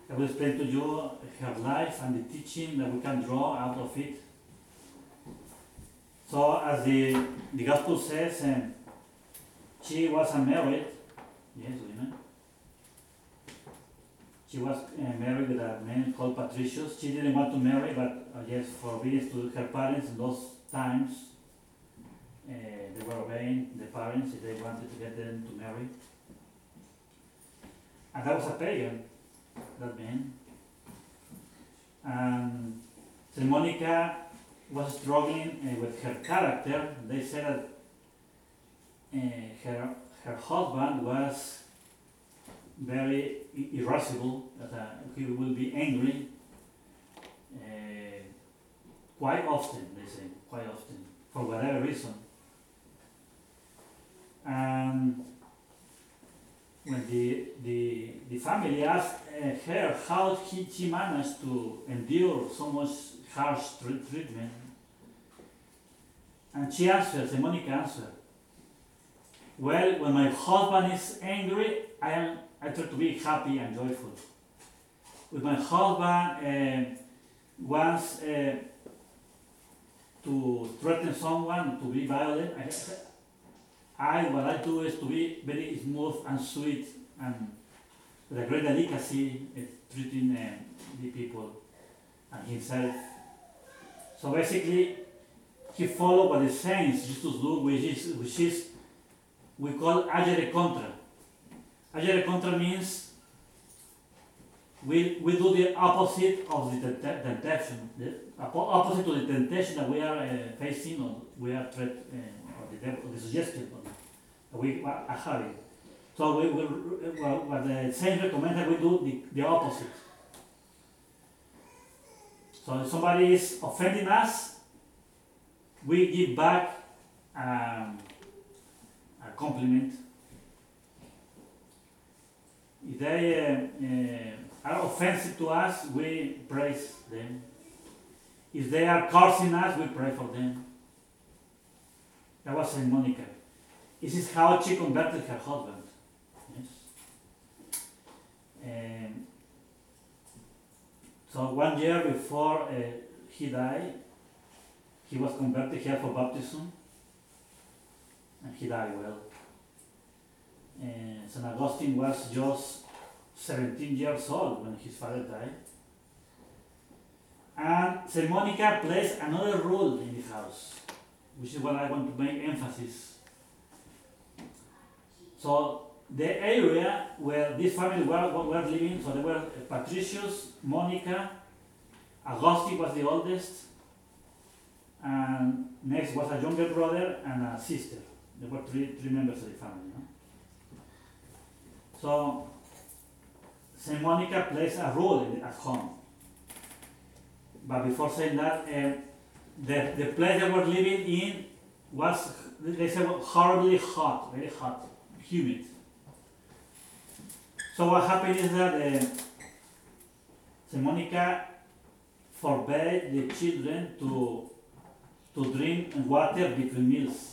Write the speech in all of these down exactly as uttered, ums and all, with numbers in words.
I will explain to you her life and the teaching that we can draw out of it. So, as the, the Gospel says, um, she was unmarried. Yes, women. She was uh, married with a man called Patricius. She didn't want to marry, but uh, yes, for obedience to her parents in those times, uh, they were obeying the parents if they wanted to get them to marry. And that was a pagan, that man. And Saint Monica was struggling uh, with her character. They said that uh, her, her husband was very irascible, that uh, he will be angry uh, quite often, they say, quite often, for whatever reason. And when the, the, the family asked uh, her how he, she managed to endure so much harsh treatment, and she answered, Saint Monica answered, well, when my husband is angry, I am I try to be happy and joyful. With my husband uh, wants uh, to threaten someone, to be violent, I, I what I do is to be very smooth and sweet and with a great delicacy uh, treating uh, the people and himself. So basically, he followed what the saints used to do, which is, which is we call agere contra. Agere contra means we, we do the opposite of the temptation, the opposite to the temptation that we are uh, facing or we are threat, uh, or, the, or the suggestion that we are having. So we will, well, what the saints recommend that we do the, the opposite. So if somebody is offending us, we give back um, a compliment. If they uh, uh, are offensive to us, we praise them. If they are cursing us, we pray for them. That was Saint Monica. This is how she converted her husband. Yes. Um, so one year before uh, he died, he was converted here for baptism, and he died well. Uh, Saint Augustine was just seventeen years old when his father died. And Saint Monica plays another role in the house, which is what I want to make emphasis. So the area where this family were, were living, so they were Patricius, Monica, Augustine was the oldest, and next was a younger brother and a sister. There were three, three members of the family. No? So, Saint Monica plays a role in, at home. But before saying that, uh, the, the place they were living in was, they said, horribly hot, very hot, humid. So what happened is that uh, Saint Monica forbade the children to, to drink water between meals.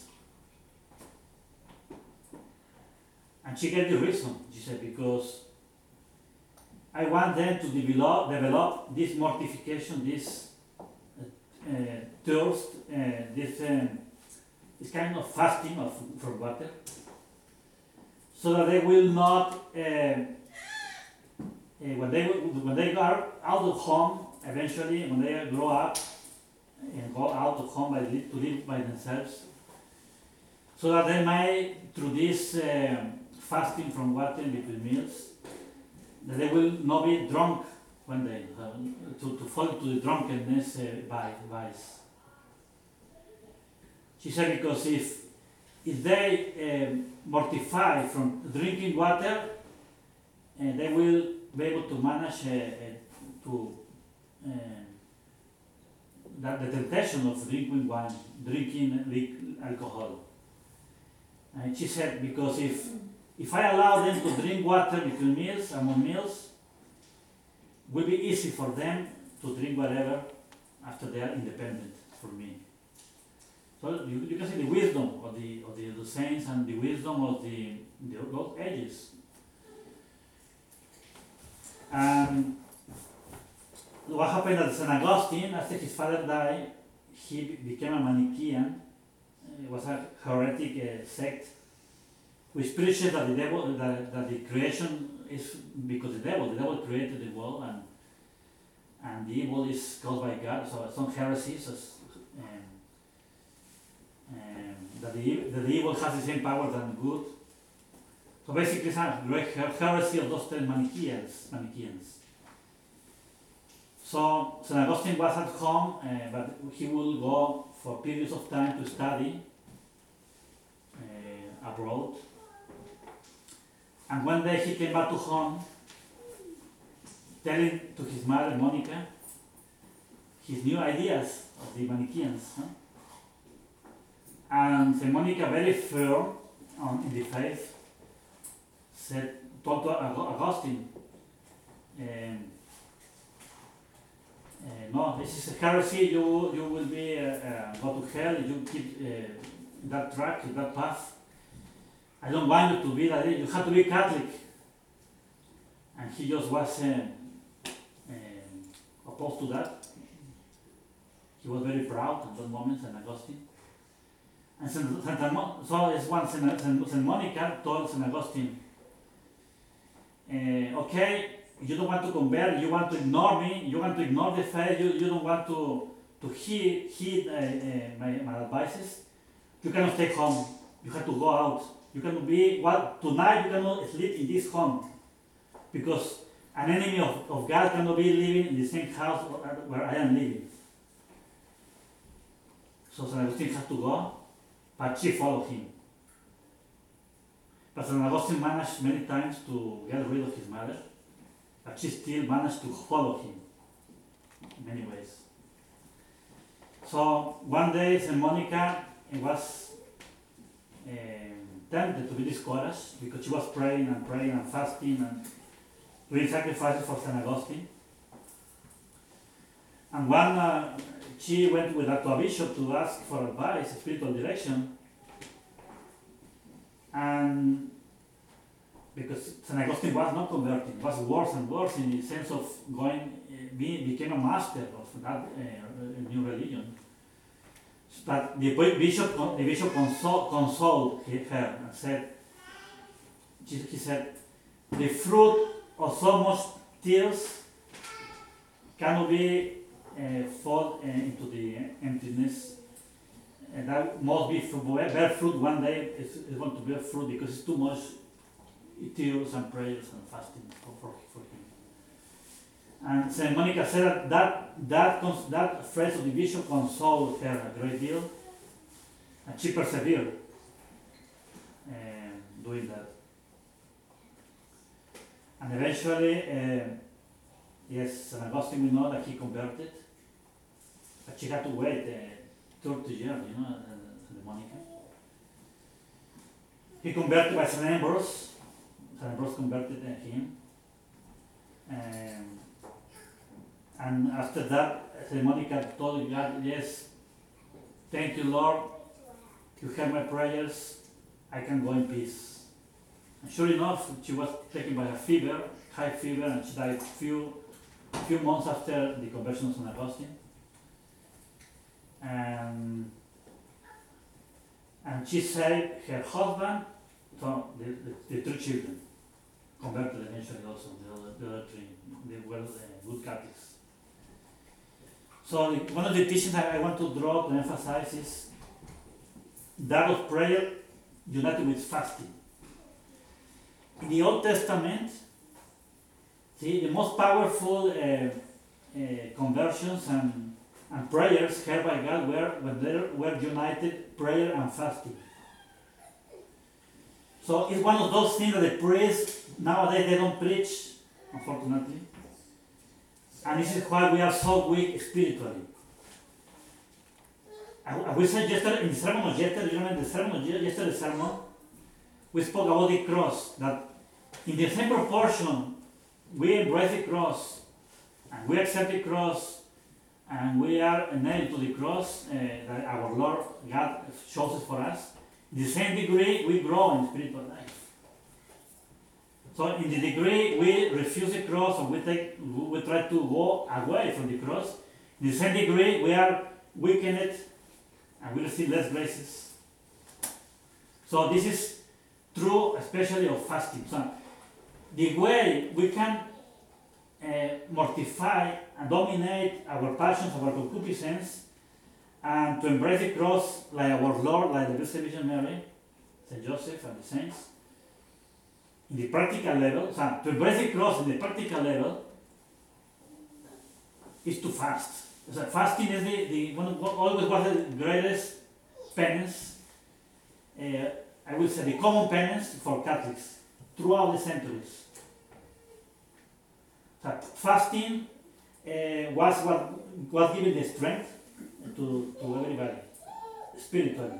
And she gave the reason. She said, because I want them to develop, develop this mortification, this uh, uh, thirst, uh, this, um, this kind of fasting of, for water, so that they will not, uh, uh, when, they, when they are out of home, eventually, when they grow up and go out of home by, to live by themselves, so that they may, through this um, fasting from water in between meals, that they will not be drunk one day, uh, to, to fall into the drunkenness uh, vice. She said, because if, if they um, mortify from drinking water, uh, they will be able to manage uh, uh, to uh, that the temptation of drinking wine, drinking alcohol. And she said, because if If I allow them to drink water between meals, among meals, it will be easy for them to drink whatever after they are independent from me. So you, you can see the wisdom of the of the, the saints and the wisdom of the, the old ages. And what happened at Saint Augustine, after his father died, he became a Manichaean. It was a heretic uh, sect which preaches that the devil, that, that the creation is because the devil, the devil created the world, and and the evil is caused by God. So some heresies, as, um, um, that, the, that the evil has the same power than good. So basically, it's a great heresy of those ten Manichaeans. Manichaeans. So Saint Augustine was at home, uh, but he will go for periods of time to study uh, abroad. And one day he came back to home, telling to his mother, Monica, his new ideas of the Manichaeans. Huh? And Saint Monica, very firm on, in the faith, said, told to Augustine, um, uh, no, this is a heresy, you, you will be, uh, uh, go to hell if you keep uh, that track, that path. I don't want you to be like this, you have to be Catholic. And he just was uh, uh, opposed to that. He was very proud at that moment, Saint Augustine. And Saint, Saint Mo- so it's one Saint, Saint, Saint Monica told Saint Augustine, uh, okay, you don't want to convert, you want to ignore me, you want to ignore the faith, you, you don't want to, to heed, heed uh, uh, my, my advices, you cannot stay home, you have to go out. You cannot be, well, tonight you cannot sleep in this home, because an enemy of, of God cannot be living in the same house where I am living. So Saint Augustine had to go, but she followed him. But Saint Augustine managed many times to get rid of his mother, but she still managed to follow him in many ways. So one day Saint Monica was um, tempted to be discouraged because she was praying and praying and fasting and doing sacrifices for Saint Augustine. And one, uh, she went with her to a bishop to ask for advice, spiritual direction. And because Saint Augustine was not converting, was worse and worse in the sense of going, uh, being, became a master of that uh, new religion. But the bishop, the bishop console, consoled her and said, he said, the fruit of so much tears cannot be uh, fall uh, into the emptiness. And that must be fruit, bear fruit one day. It's, it's going to bear fruit because it's too much tears and prayers and fasting for, for, for him. And Saint Monica said that that, that, that phrase of the bishop consoled her a great deal, and she persevered um, doing that. And eventually, uh, yes, Saint Augustine, we know that he converted, but she had to wait uh, thirty years, you know, uh, Saint Monica. He converted by Saint Ambrose. Saint Ambrose converted uh, him. Um, And after that, Saint Monica told God, yes, thank you, Lord, you heard my prayers, I can go in peace. And sure enough, she was taken by a fever, high fever, and she died a few, few months after the conversion of Saint Augustine. And, and she saved her husband, so the, the, the three children, converted eventually also, the other, the other three, they were uh, good Catholics. So the, one of the teachings that I want to draw to emphasize is that of prayer united with fasting. In the Old Testament, see, the most powerful uh, uh, conversions and, and prayers heard by God were when they were united, prayer and fasting. So it's one of those things that the priests nowadays they don't preach, unfortunately. And this is why we are so weak spiritually. And we said yesterday, in the sermon of yesterday, you remember the sermon of yesterday's sermon, we spoke about the cross, that in the same proportion we embrace the cross, and we accept the cross, and we are nailed to the cross uh, that our Lord God chose it for us, in the same degree we grow in spiritual life. So in the degree we refuse the cross or we take, we try to go away from the cross, in the same degree we are weakened and we receive less graces. So this is true, especially of fasting. So the way we can uh, mortify and dominate our passions, our concupiscence, and to embrace the cross like our Lord, like the Blessed Virgin Mary, Saint Joseph, and the saints, in the practical level, so to embrace the cross in the practical level is to fast. So fasting is the, the one, always was the greatest penance, uh, I would say the common penance for Catholics throughout the centuries. So fasting uh, was what was giving the strength to, to everybody, spiritually.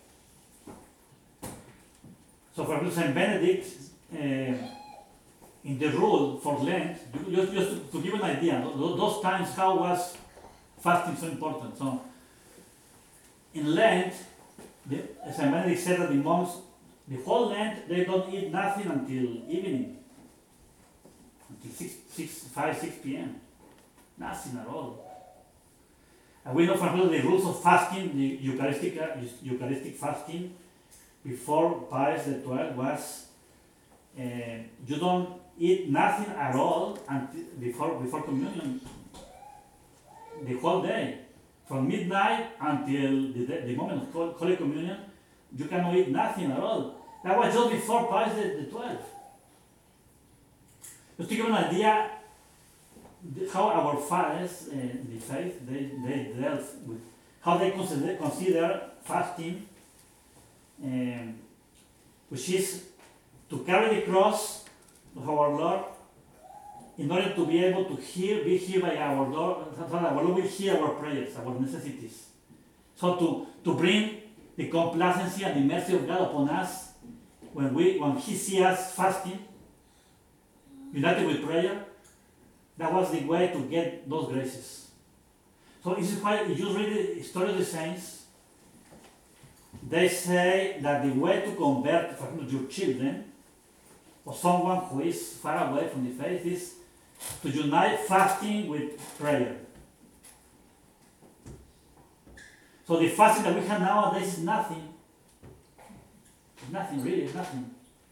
So for example, Saint Benedict, uh, in the rule for Lent, just, just to, to give an idea, those times how was fasting so important. So in Lent, the, Saint Benedict said that the monks, the whole Lent, they don't eat nothing until evening, until six, six, five, six p m Nothing at all. And we know from the rules of fasting, the Eucharistic, uh, Eucharistic fasting before Pius the twelfth was uh, you don't eat nothing at all until before before communion. The whole day, from midnight until the, the moment of Holy Communion, you cannot eat nothing at all. That was just before Pius the, the twelfth. Just to give you an idea how our fathers uh, in the faith they, they dealt with how they consider, consider fasting, um, which is to carry the cross of our Lord in order to be able to hear, be heard by our Lord, so that our Lord will hear our prayers, our necessities. So to, to bring the complacency and the mercy of God upon us when we when He sees us fasting, united with prayer, that was the way to get those graces. So this is why if you read the story of the saints, they say that the way to convert, for example, your children or someone who is far away from the faith is to unite fasting with prayer. So the fasting that we have nowadays is nothing. It's nothing, really, it's nothing.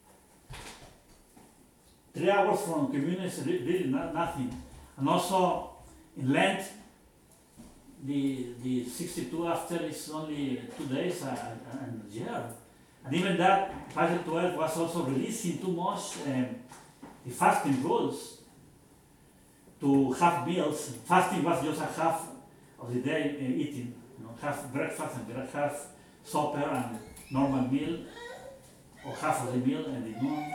Three hours from communion is really not, nothing. And also in Lent, the the sixty-two after is only two days and a year. And even that, Pius the twelfth was also releasing too much um, the fasting rules to have meals. Fasting was just a half of the day uh, eating, you know, half breakfast and half supper and normal meal, or half of the meal and the noon.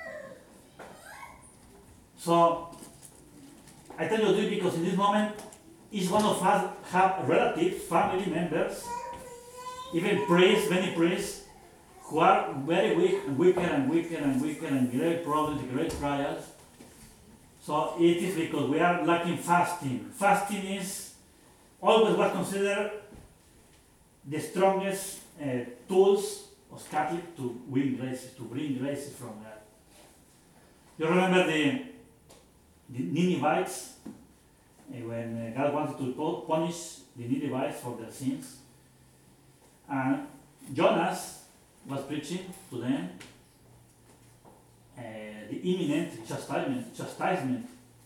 So I tell you this because in this moment, each one of us have relatives, family members, even priests, many priests, who are very weak and weaker and weaker and weaker and great problems, great trials. So it is because we are lacking fasting. Fasting is always was considered the strongest uh, tools of Catholic to win graces, to bring graces from God. You remember the the Ninevites, uh, when uh, God wanted to punish the Ninevites for their sins. And Jonas was preaching to them uh, the imminent chastisement, chastisement.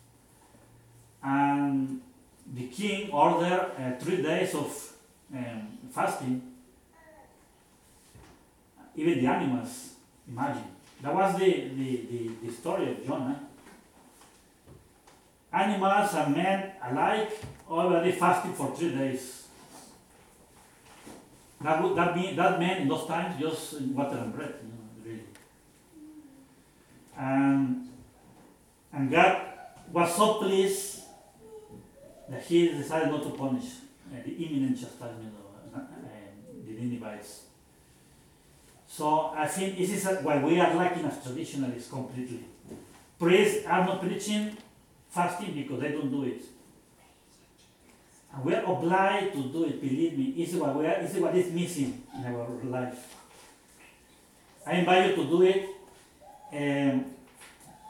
And the king ordered uh, three days of um, fasting. Even the animals, imagine. That was the, the, the, the story of Jonah. Animals and men alike already fasted for three days. That would, that mean that meant in those times just water and bread, you know, really. And and God was so pleased that He decided not to punish uh, the imminent chastisement of uh, uh, the Ninevites. So I think this is why we are lacking as traditionalists completely. Priests are not preaching fasting because they don't do it. And we are obliged to do it, believe me. This is what, we are, this is, what is missing in our life. I invite you to do it. Um,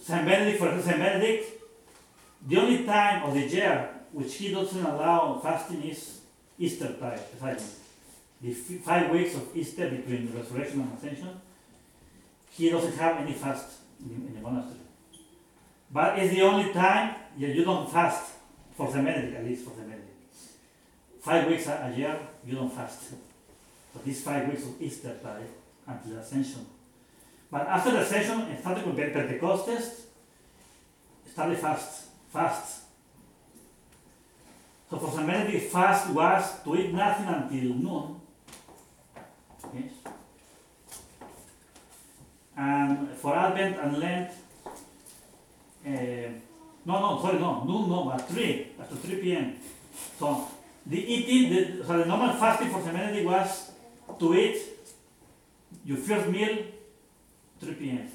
Saint Benedict, for example, Saint Benedict, the only time of the year which he doesn't allow fasting is Easter time, exactly. The f- five weeks of Easter between the resurrection and ascension, he doesn't have any fast in, in the monastery. But it's the only time that you don't fast, for Saint Benedict, at least for Saint Benedict. Five weeks a, a year, you don't fast. So these five weeks of Easter time until the ascension. But after the ascension, starting with Pentecostes, started fast, fast. So for Saint Benedict, fast was to eat nothing until noon. Yes. And for Advent and Lent, uh, no, no, sorry, no, noon, no, but three, after three p m So the eating, the, so the normal fasting for Saint Benedict was to eat your first meal three p m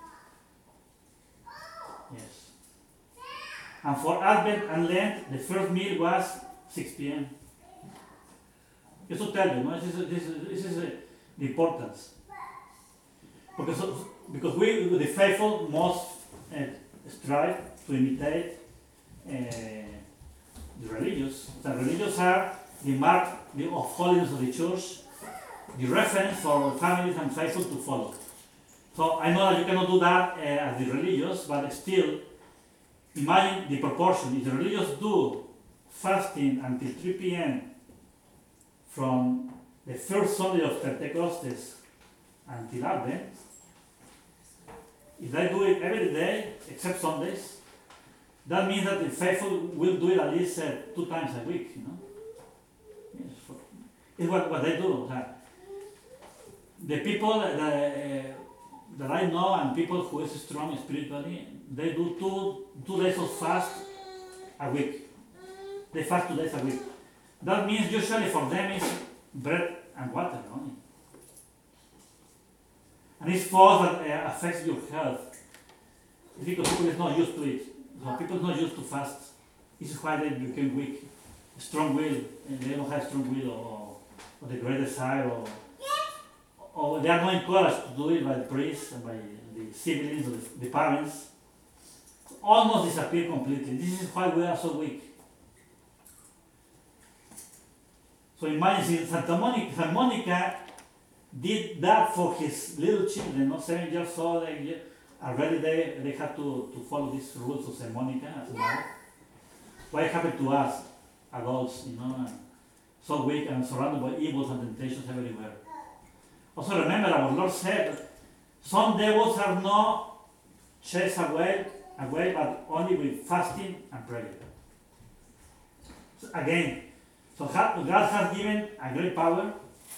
Yes. And for Advent and Lent, the first meal was six p m Just to tell you, no, this is, this is, this is uh, the importance. Because, because we, the faithful, must uh, strive to imitate uh, the religious. The religious are the mark of holiness of the church, the reference for families and faithful to follow. So I know that you cannot do that uh, as the religious, but still, imagine the proportion. If the religious do fasting until three p m from the first Sunday of Pentecostes until Advent, if they do it every day, except Sundays, that means that the faithful will do it at least uh, two times a week, you know. Yes, for, it's what, what they do. Uh, the people that, uh, that I know and people who is strong spiritually, they do two, two days of fast a week. They fast two days a week. That means usually for them is bread and water only. And it's fast that uh, affects your health. It's because people is not used to it. So people are not used to fast. This is why they become weak. Strong will, and they don't have strong will or, or the great desire, or, or they are not encouraged to do it by the priests and by the siblings or the, the parents. Almost disappear completely. This is why we are so weak. So imagine Santa Monica, Santa Monica did that for his little children, not seven years old, eight years, already they, they had to, to follow these rules of Saint Monica as well. What happened to us, adults, you know, so weak and surrounded by evils and temptations everywhere. Also remember, our Lord said, some devils are not chased away, away but only with fasting and prayer. So again, so God has given a great power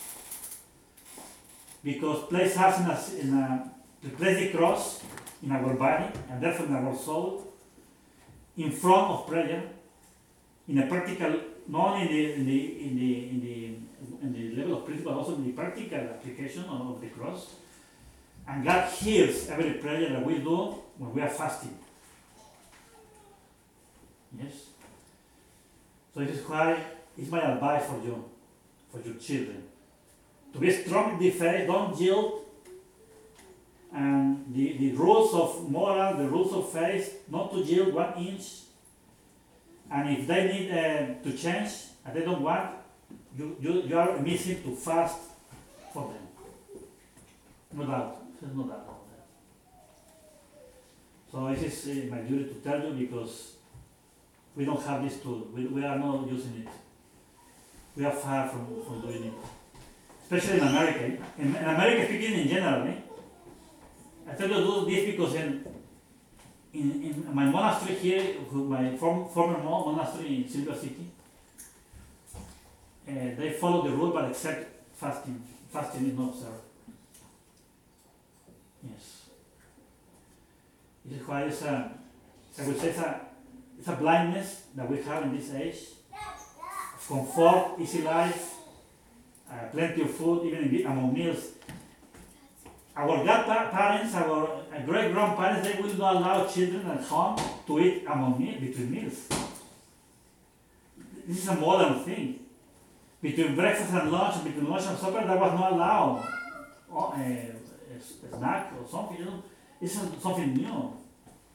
because place us in a, in a to place the cross in our body and therefore in our soul in front of prayer in a practical, not only in the in the in the in the, in the level of principle, but also in the practical application of, of the cross. And God hears every prayer that we do when we are fasting. Yes. So this is why it's my advice for you, for your children. To be strong in the faith, don't yield. And the, the rules of moral, the rules of faith, not to yield one inch. And if they need uh, to change and they don't want, you, you, you are missing to fast for them. No doubt. There's no doubt about that. So this is uh, my duty to tell you because we don't have this tool. We, we are not using it. We are far from, from doing it. Especially in America. In, in America, speaking in general, eh? I tell you to do this because in, in, in my monastery here, my form, former monastery in Silver City, uh, they follow the rule but except fasting. Fasting is not observed. Yes. This is why it's a, I would say it's a, it's a blindness that we have in this age. Comfort, easy life, uh, plenty of food, even in, among meals. Our grandparents, our uh, great-grandparents, they will not allow children at home to eat among meals, between meals. This is a modern thing. Between breakfast and lunch, between lunch and supper, that was not allowed. Oh, uh, a, a snack or something, you know, this is something new.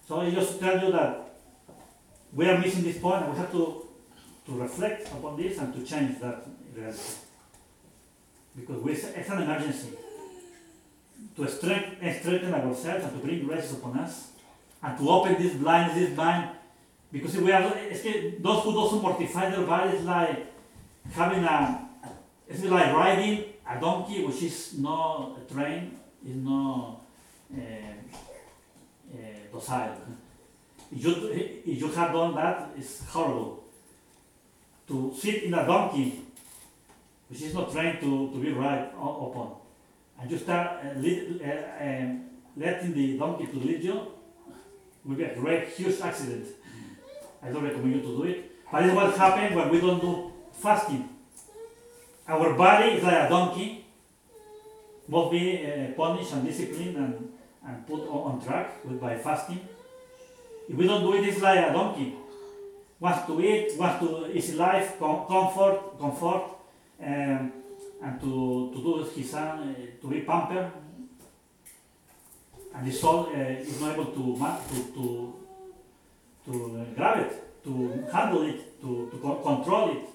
So I just tell you that we are missing this point and we have to, to reflect upon this and to change that reality. Because we, it's an emergency to strengthen, strengthen ourselves and to bring grace upon us and to open this blind, this blind. Because we are, it's que those who don't mortify their body is like having a, it's like riding a donkey which is not trained, is not uh, uh, docile. If you, if you have done that, it's horrible. To sit in a donkey which is not trained to, to be ride upon, and you start uh, lead, uh, um, letting the donkey to lead you, will be a great, huge accident. I don't recommend you to do it. But it's what happens when we don't do fasting. Our body is like a donkey, must be uh, punished and disciplined and, and put on, on track with, by fasting. If we don't do it, it's like a donkey. Wants to eat, wants to easy life, com- comfort, comfort, um, and to, to do his own, uh, to be pampered. And the soul uh, is not able to, to, to to uh, grab it, to handle it, to, to co- control it.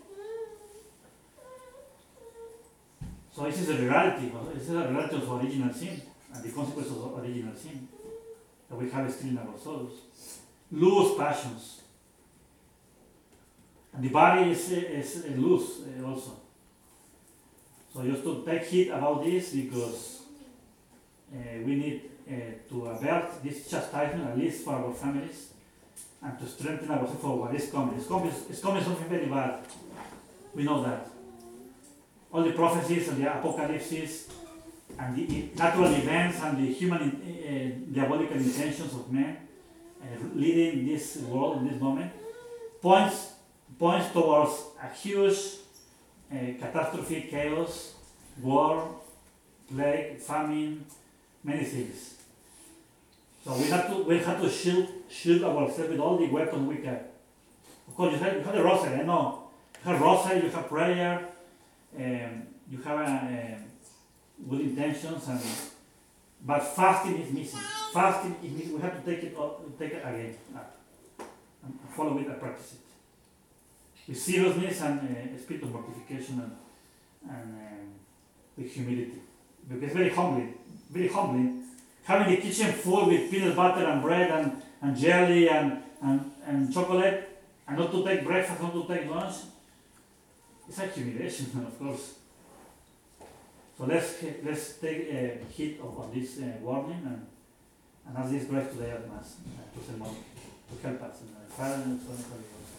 So this is a reality, this is a reality of original sin and the consequences of original sin that we have still in our souls. Loose passions. And the body is, is, is loose uh, also. So just to take heed about this because uh, we need uh, to avert this chastisement, at least for our families, and to strengthen ourselves for what is coming. It's coming, it's coming something very bad. We know that. All the prophecies and the apocalypses and the natural events and the human uh, diabolical intentions of men uh, leading this world in this moment points points towards a huge uh, catastrophe, chaos, war, plague, famine, many things. So we have to we have to shield shield ourselves with all the weapons we can. Of course, you have, you have the rosary. I know you have rosary, you have prayer, um, you have uh, um, good intentions, and but fasting is missing. Fasting is missing. We have to take it take it again uh, and follow it and practice it with seriousness and uh, spirit of mortification and and um, with humility, because it's very humbling, very humbling. Having the kitchen full with peanut butter and bread and, and jelly and, and, and chocolate, and not to take breakfast, not to take lunch, it's a humiliation, of course. So let's let's take uh, heed of, of this uh, warning and, and ask this grace today at Mass uh, to, to help us. Uh, Father, and Son, and Holy Ghost.